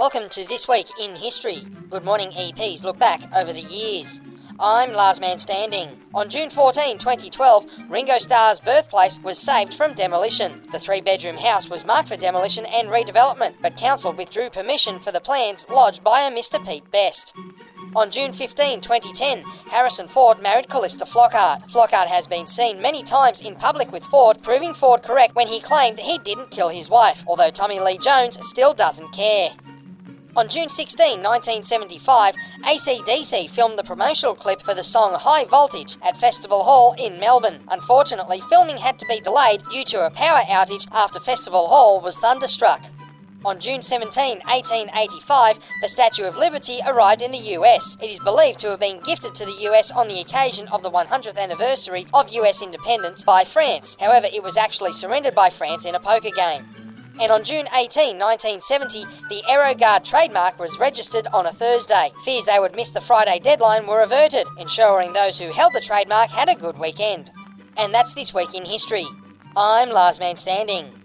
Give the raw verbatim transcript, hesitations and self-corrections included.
Welcome to This Week in History. Good Morning E Ps look back over the years. I'm Last Man Standing. On June fourteenth, twenty twelve, Ringo Starr's birthplace was saved from demolition. The three-bedroom house was marked for demolition and redevelopment, but council withdrew permission for the plans lodged by a Mister Pete Best. On June fifteenth, twenty ten, Harrison Ford married Callista Flockhart. Flockhart has been seen many times in public with Ford, proving Ford correct when he claimed he didn't kill his wife, although Tommy Lee Jones still doesn't care. On June sixteenth, nineteen seventy-five, A C D C filmed the promotional clip for the song High Voltage at Festival Hall in Melbourne. Unfortunately, filming had to be delayed due to a power outage after Festival Hall was thunderstruck. On June seventeenth, eighteen eighty-five, the Statue of Liberty arrived in the U S. It is believed to have been gifted to the U S on the occasion of the one hundredth anniversary of U S independence by France. However, it was actually surrendered by France in a poker game. And on June eighteenth, nineteen seventy, the AeroGuard trademark was registered on a Thursday. Fears they would miss the Friday deadline were averted, ensuring those who held the trademark had a good weekend. And that's This Week in History. I'm Last Man Standing.